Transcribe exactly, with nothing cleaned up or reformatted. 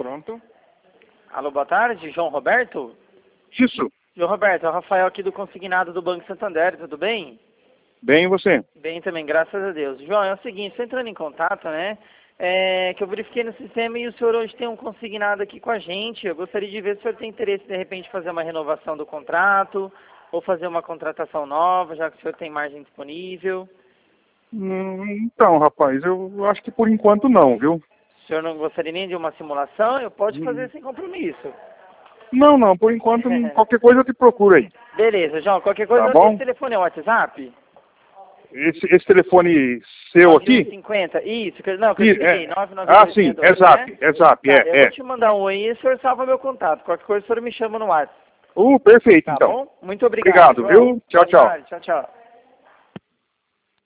Pronto. Alô, boa tarde, João Roberto? Isso. João Roberto, é o Rafael aqui do Consignado do Banco Santander, tudo bem? Bem, e você? Bem também, graças a Deus. João, é o seguinte, estou entrando em contato, né? É, que eu verifiquei no sistema e o senhor hoje tem um consignado aqui com a gente. Eu gostaria de ver se o senhor tem interesse, de repente, em fazer uma renovação do contrato ou fazer uma contratação nova, já que o senhor tem margem disponível. Hum, então, rapaz, eu acho que por enquanto não, viu? O senhor não gostaria nem de uma simulação? Eu posso Hum. fazer sem compromisso. Não, não, por enquanto, qualquer coisa eu te procuro aí. Beleza, João, qualquer coisa, Tá bom? esse telefone é o WhatsApp? Esse, esse telefone seu aqui? cinquenta, isso, que- não, que eu Ih, expliquei, é. nove nove Ah, dois sim, seis dois, é zap, né? é zap, Tá, é, eu é. vou te mandar um oi e o senhor salva meu contato. Qualquer coisa o senhor me chama no WhatsApp. Uh, perfeito, Tá então. bom? Muito obrigado, Obrigado, João. viu? Tchau, Boa tchau. tarde, tchau, tchau.